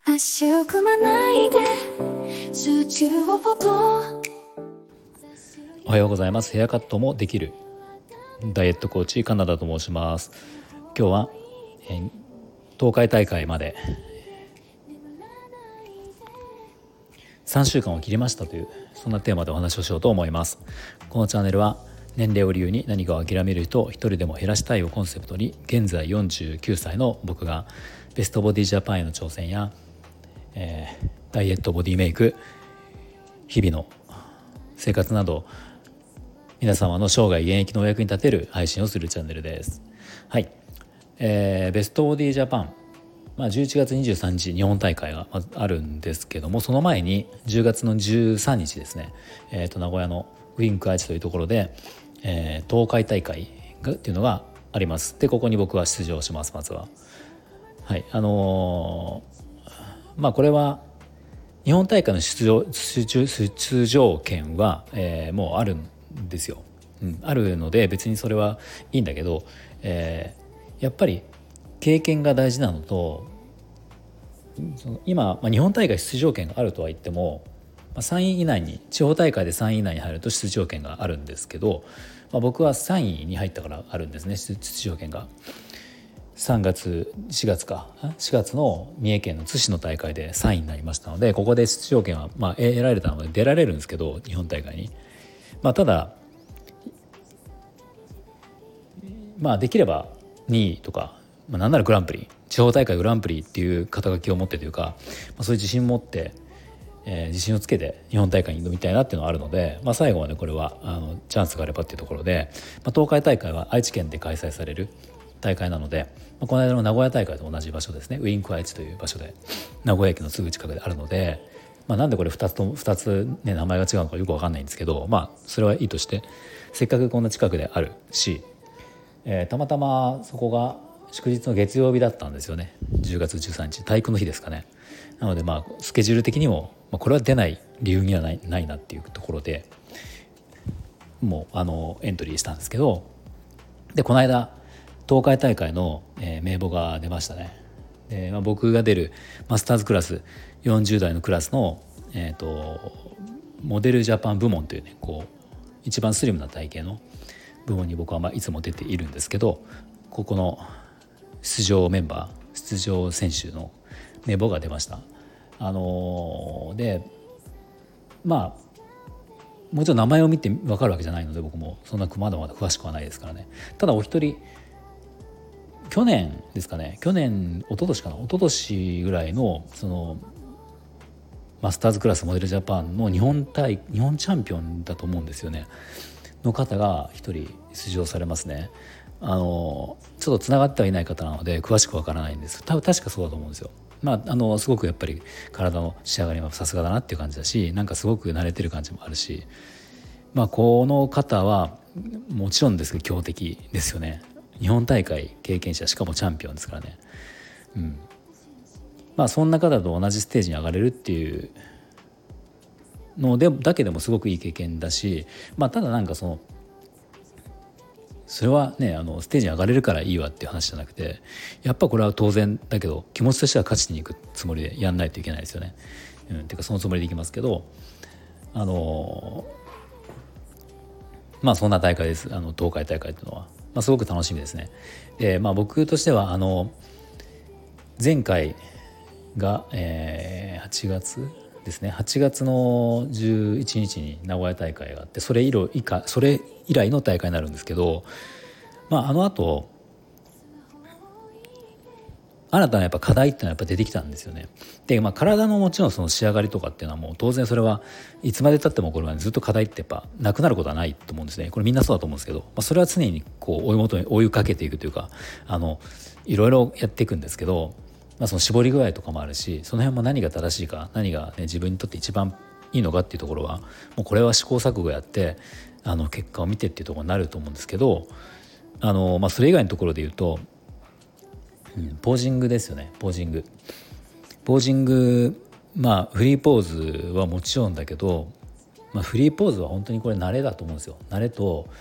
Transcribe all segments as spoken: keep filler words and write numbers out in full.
足を組まないで数値をポポ。 おはようございます。ヘアカットもできるダイエットコーチカナダと申します。今日は、えー、東海大会までさんしゅうかんを切りましたというそんなテーマでお話をしようと思います。このチャンネルは年齢を理由に何かを諦める人を一人でも減らしたいをコンセプトに、現在よんじゅうきゅうさいの僕がベストボディジャパンへの挑戦や、えー、ダイエットボディメイク、日々の生活など皆様の生涯現役のお役に立てる配信をするチャンネルです。はい、えー、ベストボディジャパン、まあ、じゅういちがつにじゅうさんにち日本大会があるんですけども、その前にじゅうがつのじゅうさんにちですね、えー、と名古屋のウィンク愛知というところで、えー、東海大会がっていうのがあります。でここに僕は出場します。まずははいあのー、まあこれは日本大会の出場出出場権は、えー、もうあるんですよ、うん、あるので別にそれはいいんだけど、えー、やっぱり経験が大事なのと、その今、まあ、日本大会出場権があるとは言っても、まあ、さんい以内に地方大会でさんい以内に入ると出場権があるんですけど、まあ、僕はさんいに入ったからあるんですね、出場権が。さんがつしがつかしがつの三重県の津市の大会でさんいになりましたので、ここで出場権はまあ得られたので出られるんですけど、日本大会に、まあ、ただまあできればにいとか、まあ、なんならグランプリ、地方大会グランプリっていう肩書きを持ってというか、まあ、そういう自信を持って、えー、自信をつけて日本大会に挑みたいなっていうのはあるので、まあ、最後までこれはあのチャンスがあればっていうところで、まあ、東海大会は愛知県で開催される大会なので、まあ、この間の名古屋大会と同じ場所ですね、ウィンク愛知という場所で名古屋駅のすぐ近くであるので、まあ、なんでこれふたつとふたつ、ね、名前が違うのかよく分かんないんですけど、まあそれはいいとして、せっかくこんな近くであるし、えー、たまたまそこが祝日の月曜日だったんですよね。じゅうがつじゅうさんにち体育の日ですかね。なのでまあスケジュール的にも、まあ、これは出ない理由にはない、ないなっていうところでもうあのエントリーしたんですけど、でこの間東海大会の、えー、名簿が出ましたね。で、まあ、僕が出るマスターズクラスよんじゅうだいのクラスの、えー、とモデルジャパン部門というね、こう一番スリムな体型の部門に僕はまあいつも出ているんですけど、ここの出場メンバー出場選手の名簿が出ました。あのー、でまあもちろん名前を見て分かるわけじゃないので、僕もそんなまだまだ詳しくはないですからね。ただお一人去年ですかね、去年一昨年かな一昨年ぐらいのそのマスターズクラスモデルジャパンの日本対日本チャンピオンだと思うんですよねの方が一人出場されますね。あのちょっとつながってはいない方なので詳しくわからないんです。多分確かそうだと思うんですよ。まあ、あのすごくやっぱり体の仕上がりもさすがだなっていう感じだし、なんかすごく慣れてる感じもあるし、まあこの方はもちろんですけど強敵ですよね。日本大会経験者、しかもチャンピオンですからね。うん、まあそんな方と同じステージに上がれるっていうのでだけでもすごくいい経験だし、まあただなんかそのそれはね、あのステージに上がれるからいいわっていう話じゃなくて、やっぱこれは当然だけど気持ちとしては勝ちに行くつもりでやんないといけないですよね。うん、っていうかそのつもりでいきますけど、あのまあそんな大会です。あの東海大会っていうのは、まあ、すごく楽しみですね。で、まあ、僕としてはあの前回が、えー、はちがつですね、はちがつのじゅういちにちに名古屋大会があって、それ以来以下それ以来の大会になるんですけど、まあ、あの後新たなやっぱ課題っていうのはやっぱ出てきたんですよね。で、まあ、体のもちろんその仕上がりとかっていうのはもう当然それはいつまでたってもこれはずっと課題ってやっぱなくなることはないと思うんですね。これみんなそうだと思うんですけど、まあ、それは常にこう追い求め追いかけていくというか、あのいろいろやっていくんですけど、まあ、その絞り具合とかもあるし、その辺も何が正しいか何が、ね、自分にとって一番いいのかっていうところはもうこれは試行錯誤やってあの結果を見てっていうところになると思うんですけど、あの、まあ、それ以外のところで言うと、うん、ポージングですよね。ポージングポージングまあフリーポーズはもちろんだけど、まあ、フリーポーズは本当にこれ慣れだと思うんですよ。慣れと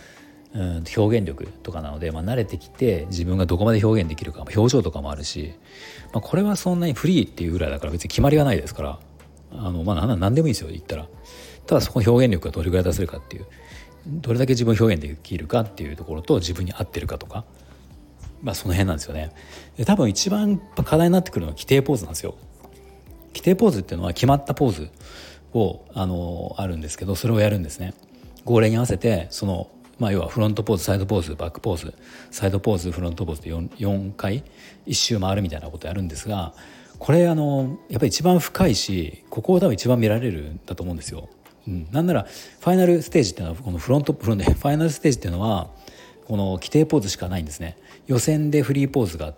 うん、表現力とかなので、まあ、慣れてきて自分がどこまで表現できるか、表情とかもあるし、まあ、これはそんなにフリーっていうぐらいだから別に決まりはないですから、あの、まあ、何でもいいですよ言ったら。ただそこの表現力がどれぐらい出せるかっていう、どれだけ自分を表現できるかっていうところと自分に合ってるかとか、まあ、その辺なんですよね。で多分一番課題になってくるのは規定ポーズなんですよ。規定ポーズっていうのは決まったポーズをあのあるんですけど、それをやるんですね。号令に合わせてその、まあ、要はフロントポーズ、サイドポーズ、バックポーズ、サイドポーズ、フロントポーズで 4, よんかい一周回るみたいなことをやるんですが、これあのやっぱり一番深いし、ここを多分一番見られるんだと思うんですよ。うん、なんならファイナルステージっていうのはこのフロントフロントファイナルステージっていうのはこの規定ポーズしかないんですね。予選でフリーポーズがあって、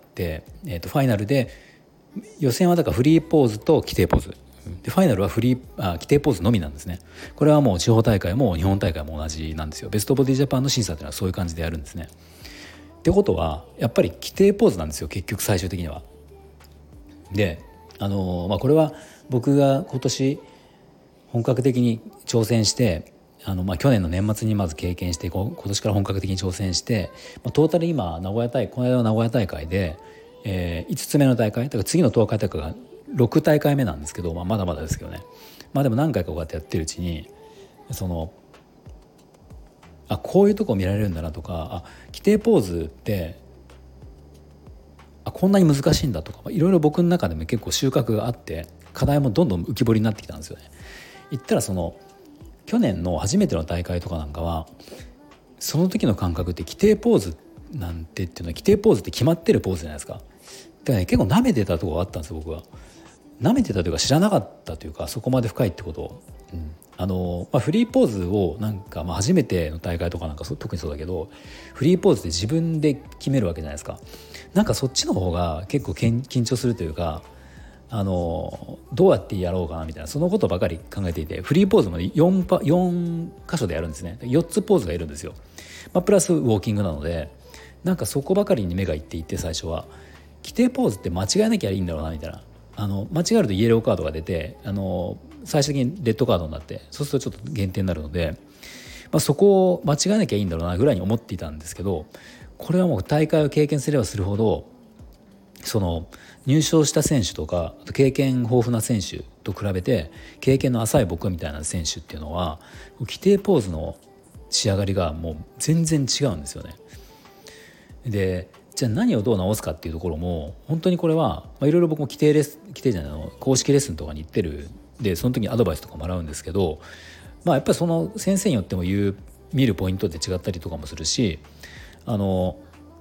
えー、とファイナルで予選はだからフリーポーズと規定ポーズで、ファイナルはフリーあ規定ポーズのみなんですね。これはもう地方大会も日本大会も同じなんですよ。ベストボディジャパンの審査というのはそういう感じでやるんですね。ってことはやっぱり規定ポーズなんですよ、結局最終的には。で、あのーまあ、これは僕が今年本格的に挑戦してあの、まあ、去年の年末にまず経験して今年から本格的に挑戦して、まあ、トータル今名古屋大この間の名古屋大会で、えー、いつつめの大会だから次の東海大会がろく大会目なんですけど、まあ、まだまだですけどね、まあ、でも何回かこうやってやってるうちにそのあこういうとこ見られるんだなとか、あ規定ポーズってあこんなに難しいんだとか、いろいろ僕の中でも結構収穫があって課題もどんどん浮き彫りになってきたんですよね。言ったらその去年の初めての大会とかなんかはその時の感覚って規定ポーズなんてっていうのは規定ポーズって決まってるポーズじゃないですか。だからね、結構舐めてたところがあったんですよ。僕は舐めてたというか知らなかったというか、そこまで深いってことを、うん、あのまあ、フリーポーズをなんか、まあ、初めての大会とかなんか特にそうだけどフリーポーズで自分で決めるわけじゃないですか。なんかそっちの方が結構緊張するというか、あのどうやってやろうかなみたいなそのことばかり考えていて、フリーポーズも 4, パ4箇所でやるんですね。よっつポーズがいるんですよ、まあ、プラスウォーキングなので、なんかそこばかりに目がいっていて、最初は規定ポーズって間違えなきゃいいんだろうなみたいな、あの間違えるとイエローカードが出て、あの最終的にレッドカードになって、そうするとちょっと減点になるので、まあ、そこを間違えなきゃいいんだろうなぐらいに思っていたんですけど、これはもう大会を経験すればするほどその入賞した選手とか経験豊富な選手と比べて経験の浅い僕みたいな選手っていうのは規定ポーズの仕上がりがもう全然違うんですよね。でじゃあ何をどう直すかっていうところも本当にこれは、まあ、いろいろ僕も規定レッスン規定じゃないの公式レッスンとかに行ってるで、その時にアドバイスとかもらうんですけど、まあ、やっぱりその先生によっても言う見るポイントって違ったりとかもするし、あの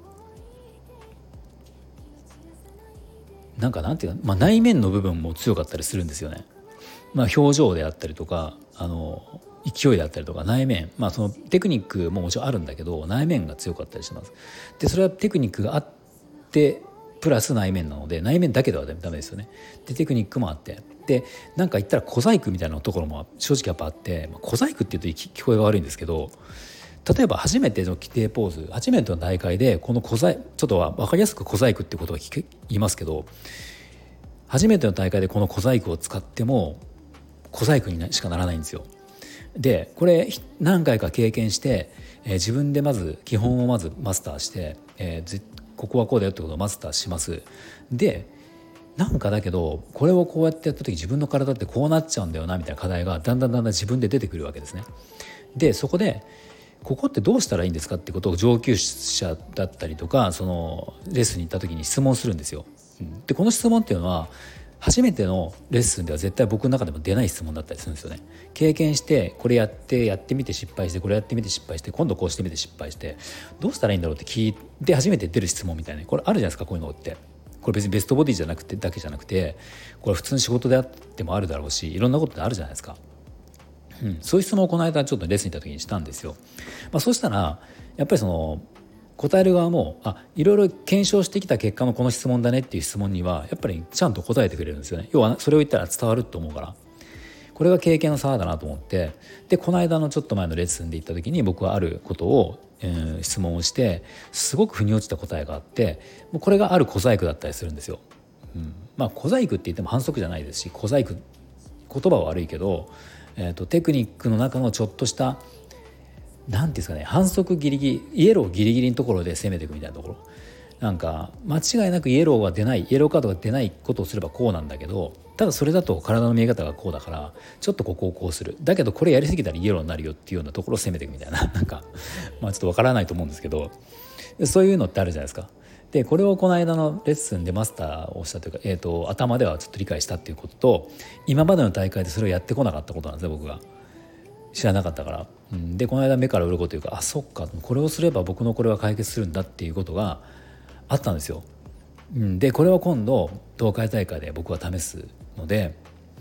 なんかなんていうか、まあ、内面の部分も強かったりするんですよね。まあ、表情であったりとかあの勢いであったりとか内面、まあ、そのテクニックももちろんあるんだけど内面が強かったりします。でそれはテクニックがあってプラス内面なので、内面だけではダメですよね。でテクニックもあって、でなんか言ったら小細工みたいなところも正直やっぱあって、まあ、小細工っていうと聞こえが悪いんですけど、例えば初めての規定ポーズ初めての大会でこの小細ちょっとは分かりやすく小細工っていうことは聞言いますけど、初めての大会でこの小細工を使っても小細工にしかならないんですよ。でこれ何回か経験して、えー、自分でまず基本をまずマスターして、えー、ここはこうだよってことをマスターします。でなんかだけどこれをこうやってやった時自分の体ってこうなっちゃうんだよなみたいな課題がだんだんだんだん自分で出てくるわけですね。でそこでここってどうしたらいいんですかってことを上級者だったりとかそのレッスンに行った時に質問するんですよ。でこの質問っていうのは初めてのレッスンでは絶対僕の中でも出ない質問だったりするんですよね。経験してこれやってやってみて失敗してこれやってみて失敗して今度こうしてみて失敗してどうしたらいいんだろうって聞いて初めて出る質問みたいな、これあるじゃないですか。こういうのってこれ別にベストボディじゃなくてだけじゃなくてこれ普通の仕事であってもあるだろうしいろんなことってあるじゃないですか。うん、そういう質問をこの間ちょっとレッスンに行った時にしたんですよ。まあ、そうしたらやっぱりその答える側もあいろいろ検証してきた結果のこの質問だねっていう質問にはやっぱりちゃんと答えてくれるんですよね。要はそれを言ったら伝わると思うから、これが経験の差だなと思って、でこの間のちょっと前のレッスンで行った時に僕はあることを、えー、質問をしてすごく腑に落ちた答えがあって、もうこれがある小細工だったりするんですよ。うん、まあ小細工って言っても反則じゃないですし、小細工言葉は悪いけど、えーと、テクニックの中のちょっとしたなんていうんですかね、反則ギリギリイエローギリギリのところで攻めていくみたいなところ、なんか間違いなくイエローは出ない、イエローカードが出ないことをすればこうなんだけど、ただそれだと体の見え方がこうだからちょっとここをこうする、だけどこれやりすぎたらイエローになるよっていうようなところを攻めていくみたいな、なんかまあちょっとわからないと思うんですけど、そういうのってあるじゃないですか。でこれをこの間のレッスンでマスターをしたというか、えー、と頭ではちょっと理解したっていうことと、今までの大会でそれをやってこなかったことなんですね、僕が知らなかったから。うん、でこの間目から鱗というか、あそっか、これをすれば僕のこれは解決するんだっていうことがあったんですよ。うん、でこれを今度東海大会で僕は試すので、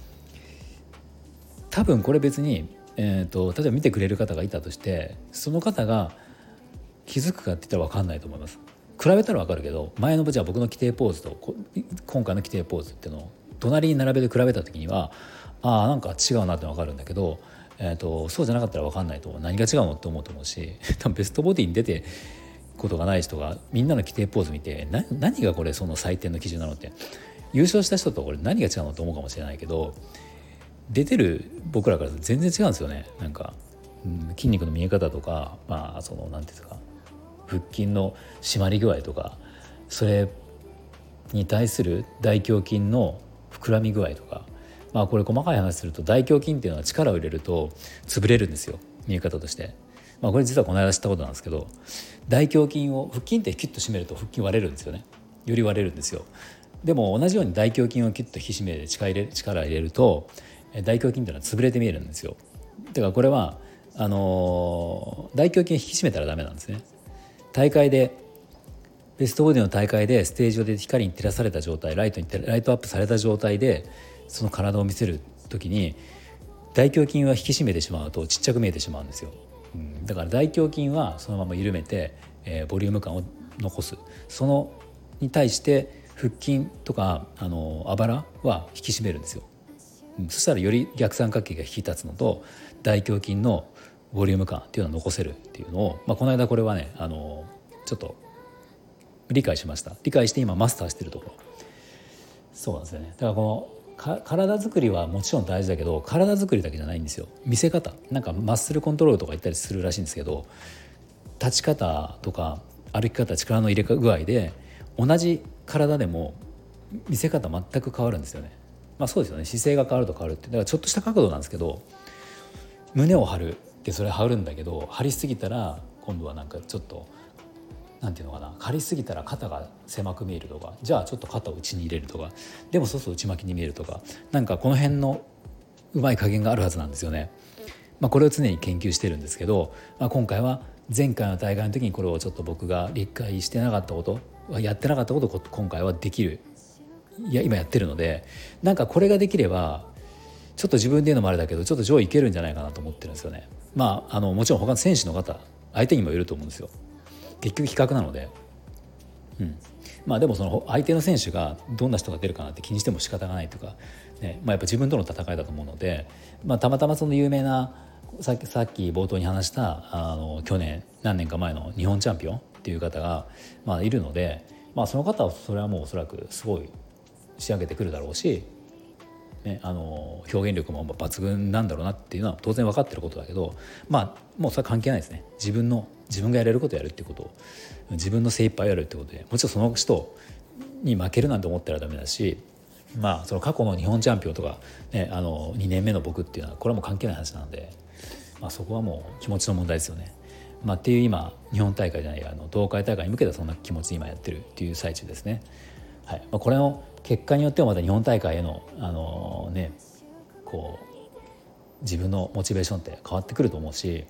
多分これ別に、えー、と例えば見てくれる方がいたとして、その方が気づくかって言ったら分かんないと思います。比べたら分かるけど、前のじゃあ僕の規定ポーズと今回の規定ポーズっていうのを隣に並べて比べた時には、ああなんか違うなって分かるんだけど、えー、とそうじゃなかったら分かんないと思う、何が違うのって思うと思うし、多分ベストボディに出てことがない人がみんなの規定ポーズ見て、な何がこれその採点の基準なのって、優勝した人とこれ何が違うのと思うかもしれないけど、出てる僕らから全然違うんですよね。なんか、うん、筋肉の見え方とか、まあそのなんていうんですか、腹筋の締まり具合とか、それに対する大胸筋の膨らみ具合とか、まあこれ細かい話すると、大胸筋っていうのは力を入れると潰れるんですよ、見え方として。まあこれ実はこの間知ったことなんですけど、大胸筋を、腹筋ってキュッと締めると腹筋割れるんですよね、より割れるんですよ。でも同じように大胸筋をキュッと引き締めて力入れ力入れると、大胸筋っていうのは潰れて見えるんですよ。だからこれはあのー、大胸筋を引き締めたらダメなんですね。大会でベストボディの大会でステージ上で光に照らされた状態、ライトにライトアップされた状態でその体を見せる時に、大胸筋は引き締めてしまうとちっちゃく見えてしまうんですよ。うん、だから大胸筋はそのまま緩めて、えー、ボリューム感を残す。そのに対して腹筋とかあのあばらは引き締めるんですよ。うん、そしたらより逆三角形が引き立つのと、大胸筋のボリューム感っていうのを残せるっていうのを、まあ、この間これはね、あのちょっと理解しました。理解して今マスターしてるところ。そうなんですよね。だからこのか体作りはもちろん大事だけど、体作りだけじゃないんですよ。見せ方、なんかマッスルコントロールとか言ったりするらしいんですけど、立ち方とか歩き方、力の入れ具合で同じ体でも見せ方全く変わるんですよね。まあそうですよね、姿勢が変わると変わるって。だからちょっとした角度なんですけど、胸を張るってそれ張るんだけど、張りすぎたら今度はなんかちょっとなんていうのかな、張りすぎたら肩が狭く見えるとか、じゃあちょっと肩を内に入れるとか、でもそうそう内巻きに見えるとか、なんかこの辺のうまい加減があるはずなんですよね。まあ、これを常に研究してるんですけど、まあ、今回は前回の大会の時にこれをちょっと僕が理解してなかったこと、やってなかったことを今回はできる、いや今やってるので、なんかこれができればちょっと自分で言うのもあれだけど、ちょっと上位いけるんじゃないかなと思ってるんですよね。まあ、あのもちろん他の選手の方相手にもよると思うんですよ。結局比較なので、うん、まあでもその相手の選手がどんな人が出るかなって気にしても仕方がないとか、ね、まあ、やっぱ自分との戦いだと思うので、まあ、たまたまその有名なさっき、さっき冒頭に話したあの去年何年か前の日本チャンピオンっていう方が、まあ、いるので、まあ、その方はそれはもうおそらくすごい仕上げてくるだろうし、ね、あの表現力も抜群なんだろうなっていうのは当然分かってることだけど、まあもうそれは関係ないですね。自分の自分がやれることをやるっていうことを、自分の精一杯やるってことで、もちろんその人に負けるなんて思ったらダメだし、まあその過去の日本チャンピオンとか、ね、あのにねんめの僕っていうのはこれはもう関係ない話なので、まあ、そこはもう気持ちの問題ですよね。まあ、っていう今日本大会じゃないあの東海大会に向けてそんな気持ちで今やってるっていう最中ですね。はい、まあ、これの結果によってはまた日本大会への、あのね、こう自分のモチベーションって変わってくると思うし、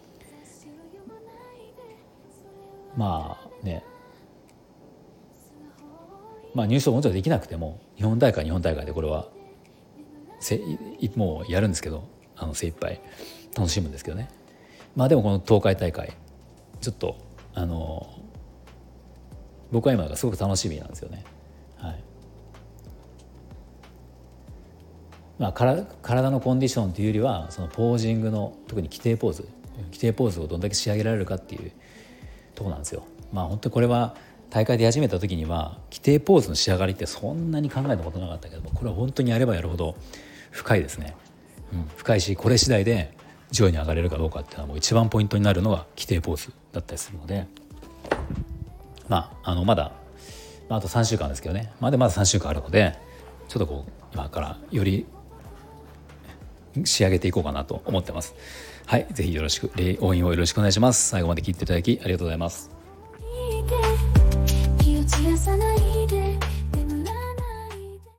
まあね、まあ入賞もちろんできなくても日本大会日本大会でこれはせもうやるんですけど、あの精一杯楽しむんですけどね。まあでもこの東海大会ちょっとあの僕は今がすごく楽しみなんですよね。はい。まあ、から体のコンディションというよりはそのポージングの特に規定ポーズ規定ポーズをどんだけ仕上げられるかっていうところなんですよ。まあ本当にこれは大会で始めた時には規定ポーズの仕上がりってそんなに考えたことなかったけども、これは本当にやればやるほど深いですね。うん、深いし、これ次第で上位に上がれるかどうかっていうのはもう一番ポイントになるのが規定ポーズだったりするので、まああのまだ、まあ、あとさんしゅうかんですけどね、まだまださんしゅうかんあるので、ちょっとこう今からより仕上げていこうかなと思ってます。はい、ぜひよろしく応援をよろしくお願いします。最後まで聞いていただきありがとうございます。